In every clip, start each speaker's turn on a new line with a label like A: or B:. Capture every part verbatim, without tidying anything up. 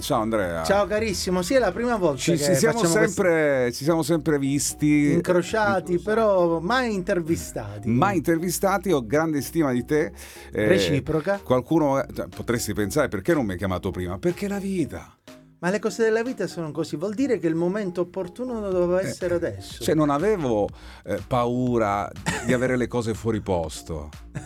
A: Ciao Andrea.
B: Ciao carissimo, sì, è la prima volta
A: ci,
B: che
A: ci siamo sempre
B: questi...
A: ci siamo sempre visti
B: incrociati, però mai intervistati.
A: Mai intervistati, ho grande stima di te.
B: Eh, Reciproca.
A: Qualcuno cioè, potresti pensare perché non mi hai chiamato prima? Perché la vita.
B: Ma le cose della vita sono così, vuol dire che il momento opportuno doveva essere eh, adesso.
A: Cioè non avevo eh, paura di avere le cose fuori posto.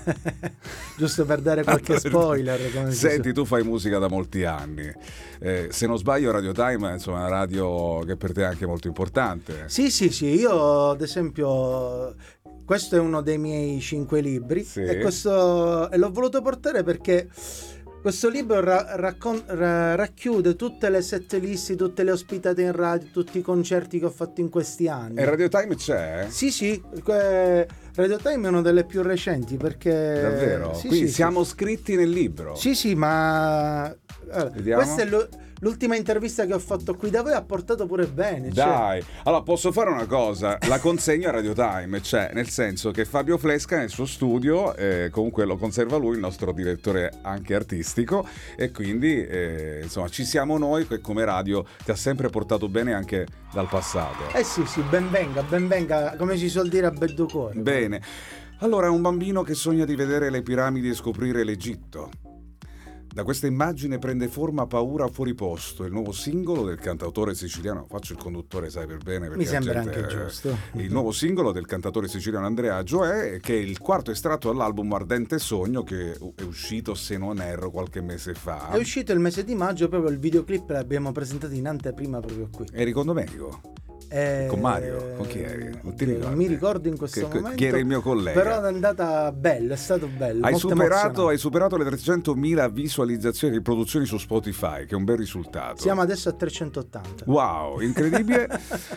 B: Giusto per dare qualche spoiler. Come
A: Senti, tu fai musica da molti anni. Eh, se non sbaglio Radio Time insomma, è una radio che per te è anche molto importante.
B: Sì, sì, sì, io ad esempio... Questo è uno dei miei cinque libri sì. e, questo, e l'ho voluto portare perché... Questo libro ra- raccon- ra- racchiude tutte le set list, tutte le ospitate in radio, tutti i concerti che ho fatto in questi anni.
A: E Radio Time c'è?
B: Sì, sì, que- Radio Time è una delle più recenti perché...
A: Davvero?
B: Sì,
A: Quindi
B: sì,
A: siamo
B: sì.
A: scritti nel libro?
B: Sì, sì, ma... Allora, questa è lo- l'ultima intervista che ho fatto qui da voi, ha portato pure bene.
A: Dai,
B: cioè...
A: allora posso fare una cosa, la consegno a Radio Time, cioè nel senso che Fabio Flesca nel suo studio, eh, comunque lo conserva lui, il nostro direttore anche artistico, e quindi eh, insomma ci siamo noi che come radio ti ha sempre portato bene anche dal passato.
B: Eh sì, sì, ben venga, ben venga, come si suol dire a bello cuore.
A: Bene, allora è un bambino che sogna di vedere le piramidi e scoprire l'Egitto. Da questa immagine prende forma Paura fuori posto, il nuovo singolo del cantautore siciliano, faccio il conduttore sai per bene perché
B: mi sembra
A: gente,
B: anche giusto,
A: il nuovo singolo del cantautore siciliano Andrea Gioè, che è il quarto estratto dall'album Ardente Sogno, che è uscito, se non erro, qualche mese fa.
B: È uscito il mese di maggio, proprio il videoclip l'abbiamo presentato in anteprima proprio qui.
A: Eri con Domenico?
B: Eh,
A: con Mario? Con chi eri? Non ti ricordi?
B: Non mi ricordo in questo
A: che,
B: momento.
A: Chi era il mio collega?
B: Però è andata bello, è stato bello.
A: Hai superato, hai superato le trecentomila visualizzazioni e riproduzioni su Spotify, che è un bel risultato.
B: Siamo adesso a trecentottanta.
A: Wow, incredibile.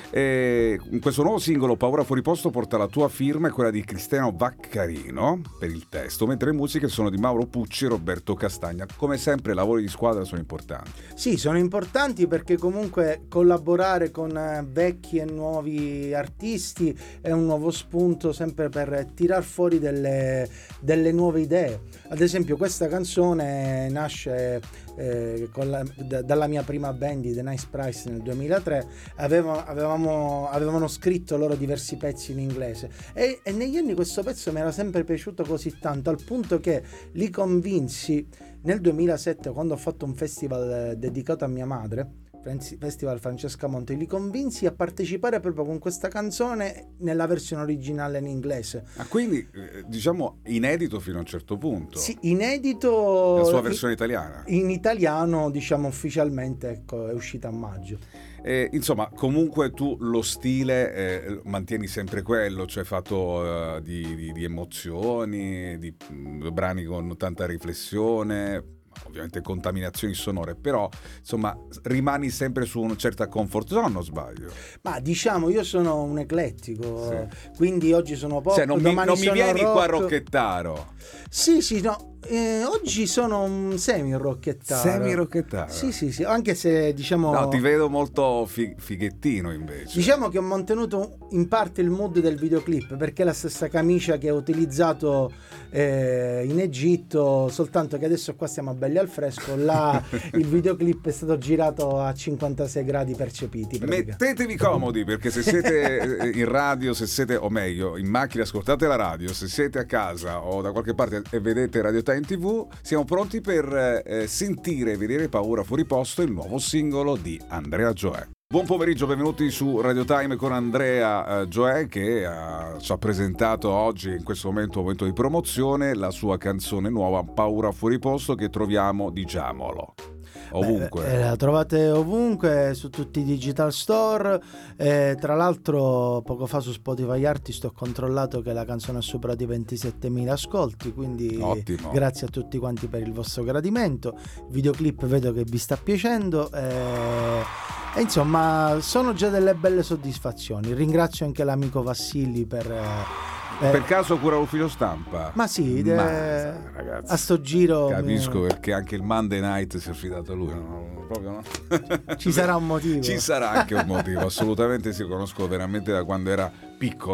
A: E questo nuovo singolo Paura fuori posto porta la tua firma e quella di Cristiano Vaccarino per il testo, mentre le musiche sono di Mauro Pucci e Roberto Castagna. Come sempre lavori di squadra sono importanti.
B: Sì, sono importanti perché comunque collaborare con vecchi e nuovi artisti è un nuovo spunto sempre per tirar fuori delle, delle nuove idee. Ad esempio questa canzone nasce eh, con la, d- dalla mia prima band, The Nice Price, nel duemilatré. Avevamo, avevamo, avevano scritto loro diversi pezzi in inglese e, e negli anni questo pezzo mi era sempre piaciuto così tanto, al punto che li convinsi nel duemilasette, quando ho fatto un festival dedicato a mia madre, Festival Francesca Monte, li convinsi a partecipare proprio con questa canzone nella versione originale in inglese.
A: Ah, quindi diciamo inedito fino a un certo punto.
B: Sì, inedito.
A: La sua versione in, italiana.
B: In italiano, diciamo ufficialmente, ecco, è uscita a maggio.
A: Eh, insomma, comunque tu lo stile eh, mantieni sempre quello, cioè fatto uh, di, di, di emozioni, di mh, brani con tanta riflessione, ovviamente contaminazioni sonore, però insomma rimani sempre su una certa comfort zone, non sbaglio?
B: Ma diciamo, io sono un eclettico, sì. Quindi oggi sono pop,
A: cioè, non mi, non mi vieni
B: rock.
A: qua a rocchettaro.
B: Sì, sì, no. Eh, oggi sono un semi-rocchettaro.
A: Semi-rocchettaro?
B: Sì, sì, sì, anche se diciamo...
A: No, ti vedo molto fi- fighettino invece.
B: Diciamo che ho mantenuto in parte il mood del videoclip, perché è la stessa camicia che ho utilizzato eh, in Egitto, soltanto che adesso qua siamo belli al fresco, là il videoclip è stato girato a cinquantasei gradi percepiti.
A: Mettetevi comodi, perché se siete in radio, se siete, o meglio, in macchina ascoltate la radio, se siete a casa o da qualche parte e vedete Radio Time tivù, siamo pronti per eh, sentire e vedere Paura fuori posto, il nuovo singolo di Andrea Gioè. Buon pomeriggio, benvenuti su Radio Time con Andrea eh, Gioè, che eh, ci ha presentato oggi, in questo momento, un momento di promozione, la sua canzone nuova Paura fuori posto, che troviamo, diciamolo, ovunque.
B: Beh, la trovate ovunque, su tutti i digital store. Eh, tra l'altro poco fa su Spotify Artist ho controllato che la canzone ha superato i ventisettemila ascolti, quindi
A: ottimo.
B: Grazie a tutti quanti per il vostro gradimento. Il videoclip vedo che vi sta piacendo eh, e insomma sono già delle belle soddisfazioni. Ringrazio anche l'amico Vassili per
A: Eh, per caso cura l'ufficio stampa?
B: Ma sì, de...
A: ma, ragazzi,
B: a sto giro
A: capisco
B: mi...
A: perché anche il Monday Night si è affidato a lui, no? Proprio no?
B: Ci sarà un motivo.
A: Ci sarà anche un motivo, assolutamente sì, conosco veramente da quando era piccolo.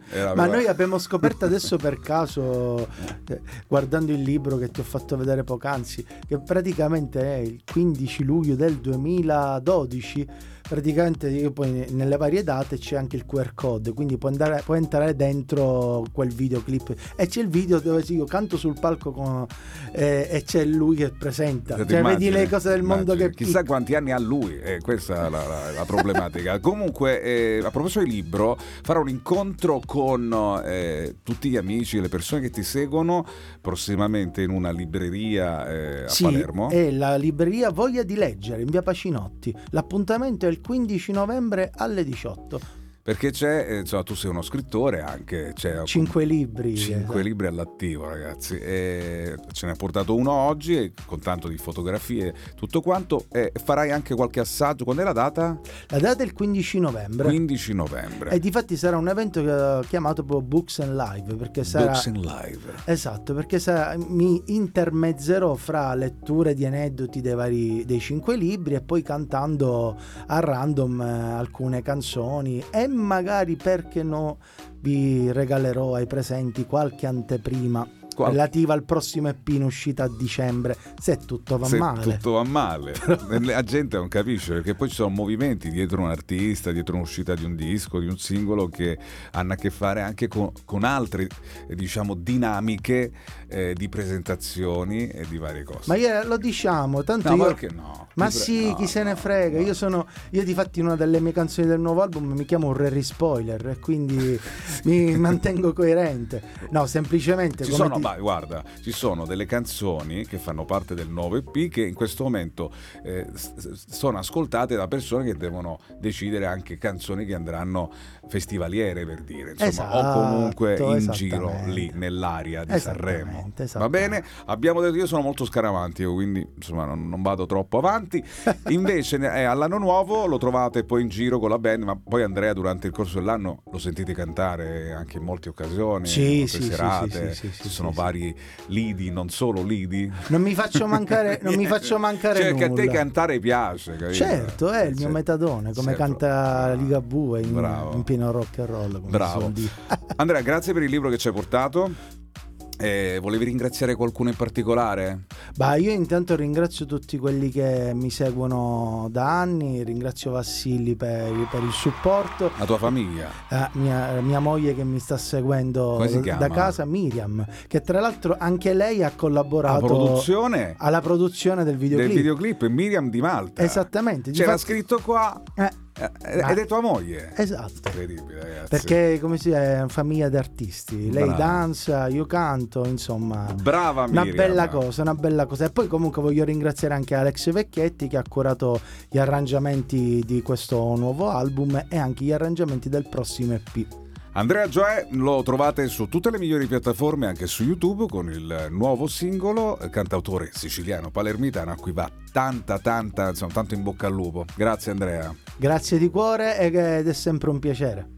A: Era
B: Ma
A: però-
B: noi abbiamo scoperto adesso per caso, eh, guardando il libro che ti ho fatto vedere poc'anzi, che praticamente è il quindici luglio del duemiladodici. Praticamente io poi nelle varie date c'è anche il Q R code, quindi puoi andare, puoi entrare dentro quel videoclip e c'è il video dove sì, io canto sul palco con, eh, e c'è lui che presenta,
A: Ti
B: cioè
A: immagini?
B: vedi le cose del mondo
A: Immagini.
B: che
A: Chissà quanti anni ha lui, eh, questa è la, la- la problematica. Comunque, eh, a proposito di libro, farò un incontro con eh, tutti gli amici e le persone che ti seguono prossimamente in una libreria eh, a
B: sì,
A: Palermo.
B: è la libreria Voglia di Leggere in via Pacinotti. L'appuntamento è il quindici novembre alle diciotto.
A: Perché c'è, eh, insomma, tu sei uno scrittore anche, c'è
B: Cinque libri.
A: cinque
B: esatto.
A: libri all'attivo, ragazzi. E ce ne hai portato uno oggi e con tanto di fotografie, tutto quanto. E farai anche qualche assaggio. Quando è la data?
B: La data è il quindici novembre.
A: quindici novembre.
B: E difatti sarà un evento che- chiamato proprio Books and Live, perché sarà
A: Books in Live.
B: esatto, perché sarà, mi intermezzerò fra letture di aneddoti dei vari dei cinque libri e poi cantando a random eh, alcune canzoni e magari, perché no, vi regalerò ai presenti qualche anteprima
A: Qual-
B: relativa al prossimo E P in uscita a dicembre, se tutto va
A: Se
B: male.
A: tutto va male, la gente non capisce, perché poi ci sono movimenti dietro un artista, dietro un'uscita di un disco, di un singolo, che hanno a che fare anche con, con altre eh, diciamo dinamiche eh, di presentazioni e di varie cose.
B: Ma io, lo diciamo, tanto
A: no,
B: io...
A: ma perché no?
B: Ma
A: Mi pre-
B: sì,
A: no,
B: chi se ne
A: no,
B: frega.
A: no.
B: Io sono. Io difatti in una delle mie canzoni del nuovo album mi chiamo Rary Spoiler e quindi mi mantengo coerente. No, semplicemente
A: Ci
B: come
A: sono,
B: ti-
A: ma guarda, ci sono delle canzoni che fanno parte del nuovo E P che in questo momento eh, s- s- sono ascoltate da persone che devono decidere anche canzoni che andranno festivaliere, per dire, insomma,
B: Esatto,
A: o comunque in giro
B: esattamente.
A: lì nell'area di
B: Esattamente,
A: Sanremo. Va
B: esattamente.
A: bene? Abbiamo detto, io sono molto scaramantico, quindi insomma non, non vado troppo avanti. Invece eh, all'anno nuovo lo trovate poi in giro con la band, ma poi Andrea durante il corso dell'anno lo sentite cantare anche in molte occasioni,
B: Sì,
A: in molte
B: sì, sì,
A: serate,
B: sì, sì, sì,
A: ci
B: sì,
A: sono
B: sì,
A: vari lidi, non solo lidi.
B: Non mi faccio mancare, non mi faccio mancare
A: Cioè, che a
B: nulla.
A: te cantare piace, capito?
B: Certo, è il mio
A: Cioè,
B: metadone, come
A: certo.
B: canta Ligabue in,
A: Bravo.
B: in pieno rock and roll. Come si
A: Bravo.
B: suol dire.
A: Andrea, grazie per il libro che ci hai portato. Eh, volevi ringraziare qualcuno in particolare?
B: Bah, io intanto ringrazio tutti quelli che mi seguono da anni, ringrazio Vassilli per, per il supporto,
A: La tua famiglia?
B: eh, mia, mia moglie che mi sta seguendo
A: Come si
B: da
A: chiama?
B: casa, Miriam, che tra l'altro anche lei ha
A: La
B: collaborato
A: produzione
B: alla produzione del videoclip.
A: del videoclip Miriam Di Malta.
B: Esattamente.
A: C'era
B: difatti-
A: scritto qua
B: eh,
A: eh,
B: Ma-
A: ed è tua moglie.
B: esatto.
A: Incredibile, ragazzi.
B: Perché come si è una famiglia di artisti, lei
A: Bravo.
B: danza, io canto, insomma.
A: Brava
B: Una
A: Miriam.
B: bella cosa, una bella cosa. E poi comunque voglio ringraziare anche Alex Vecchietti che ha curato gli arrangiamenti di questo nuovo album e anche gli arrangiamenti del prossimo E P.
A: Andrea Gioè lo trovate su tutte le migliori piattaforme, anche su YouTube, con il nuovo singolo, cantautore siciliano palermitano a cui va tanta tanta, insomma, tanto in bocca al lupo. Grazie Andrea.
B: Grazie di cuore ed è sempre un piacere.